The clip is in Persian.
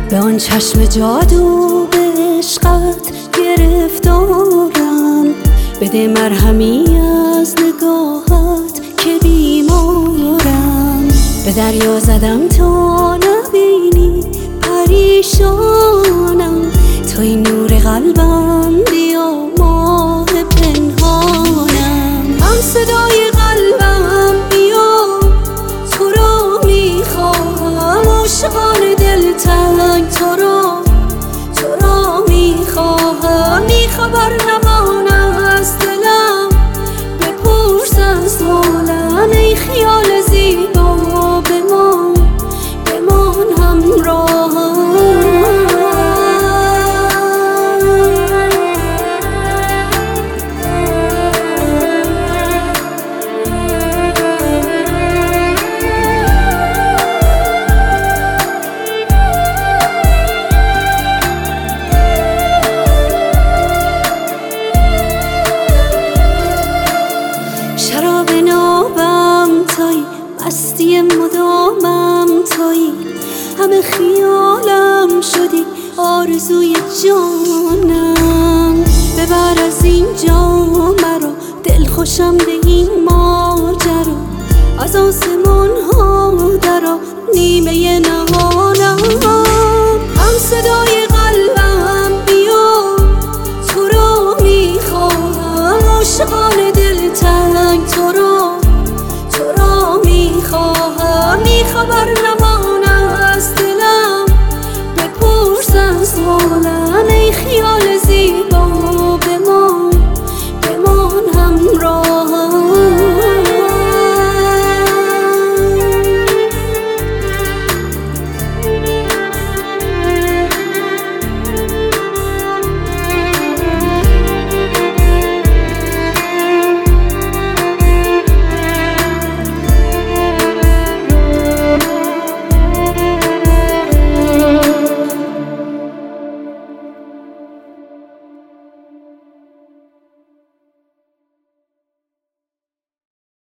به آن چشم جادو به عشقت گرفتارم. بده مرهمی از نگاهت که بیمارم. به دریا زدم تا نبینی پریشانم. توی نور قلبم بیا ماه پنهانم. هم صدای قلبم بیا تو را میخواهم. عاشقان دلتنگ تو را میخواهم. خبر نمانم از دلم بپرس از حالم. ای خیال زیبا بمان همراهم. شراب نابم تویی، مستی مدامم تویی. همه خیالم شدی، آرزوی جانم. ببر از اینجا مرا، دل خوشم به این ماجرا. از آسمان ها درا نیمه نهانم. هم صدای